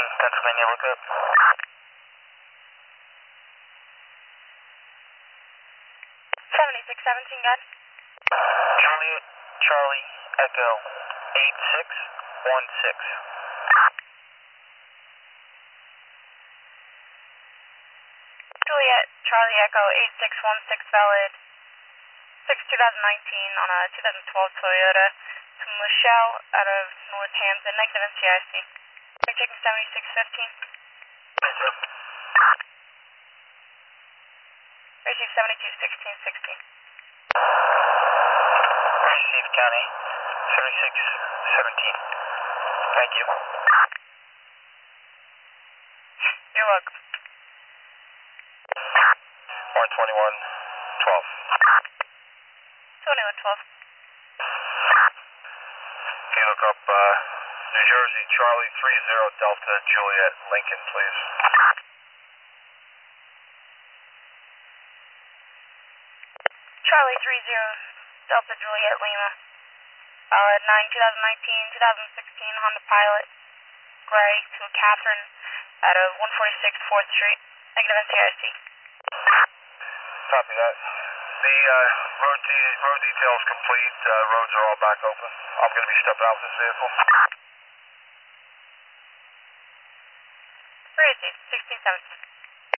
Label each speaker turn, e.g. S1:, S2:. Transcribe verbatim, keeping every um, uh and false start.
S1: seventeen, Pennsylvania lookup.
S2: seventy-six seventeen, got it.
S1: Juliet, Charlie, Echo, eight six one six.
S2: Juliet, Charlie, Echo, eight six one six, valid six two thousand nineteen on a two thousand twelve Toyota to Michelle out of Northampton, negative N C I C. Are you taking seventy-six fifteen? Receive seventy-two sixteen sixteen.
S1: Receive County, seventy-six seventeen. Thank you.
S2: You're welcome.
S1: one twenty-one twelve.
S2: twenty-one twelve.
S1: Can you look up uh, New Jersey, Charlie, three zero Delta, Juliet, Lincoln, please?
S2: Charlie, three zero Delta, Juliet, Lima. Valid nine two thousand nineteen, two thousand sixteen Honda Pilot, gray to Catherine out of one forty-six fourth Street, negative N C I C.
S1: Copy that. The uh, road, de- road detail is complete. Uh, roads are all back open. I'm going to be stepping out with this vehicle.
S2: Receive sixteen seventeen.